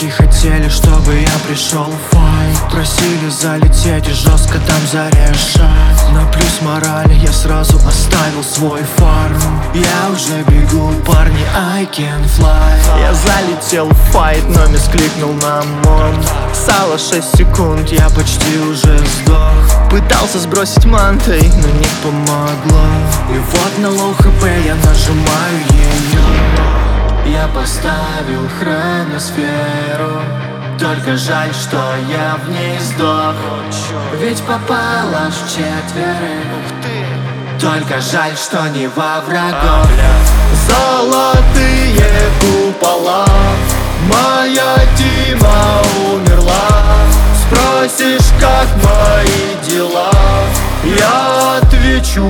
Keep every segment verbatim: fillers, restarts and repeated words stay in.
Девчонки хотели, чтобы я пришел в файт. Просили залететь и жестко там зарешать. На плюс морали я сразу оставил свой фарм. Я уже бегу, парни, I can fly. Я залетел в файт, но мискликнул на мон. Сало шесть секунд, я почти уже сдох. Пытался сбросить мантой, но не помогло. И вот на лоу хп я нажимаю ее. Я поставил хроносферу, только жаль, что я в ней сдох. Ведь попал аж в четверых. Только жаль, что не во врагов. Золотые купола, моя Тима умерла. Спросишь, как мои дела, я отвечу: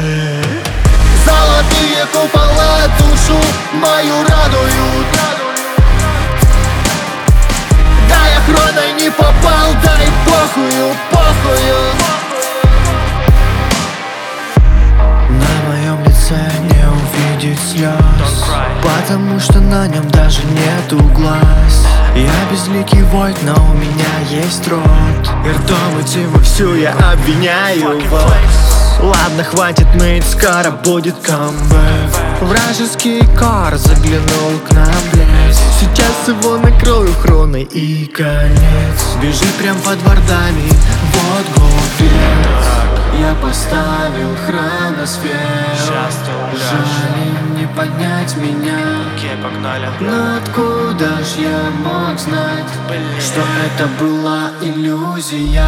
золотые купола душу мою радуют. Да, я хроной не попал, дай похую, похую. На моем лице не увидеть слез, потому что на нем даже нету глаз. Я безликий войд, но у меня есть рот. И ртом и Тиму всю я обвиняю вас. Ладно, хватит ныть, скоро будет камбэк. Вражеский кар заглянул к нам в лес. Сейчас его накрою хроной и конец. Бежит прям под вардами, вот глупец. Я поставил хроносферу. Жаль, им не поднять меня. Но откуда ж я мог знать, что это была иллюзия?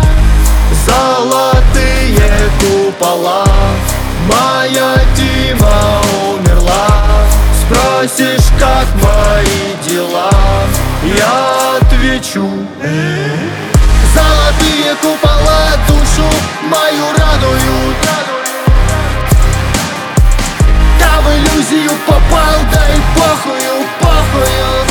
Золотые купола, моя Тима умерла. Спросишь, как мои дела, я отвечу: золотые купола душу мою радуют. Да, в иллюзию попал, да и похую, похую.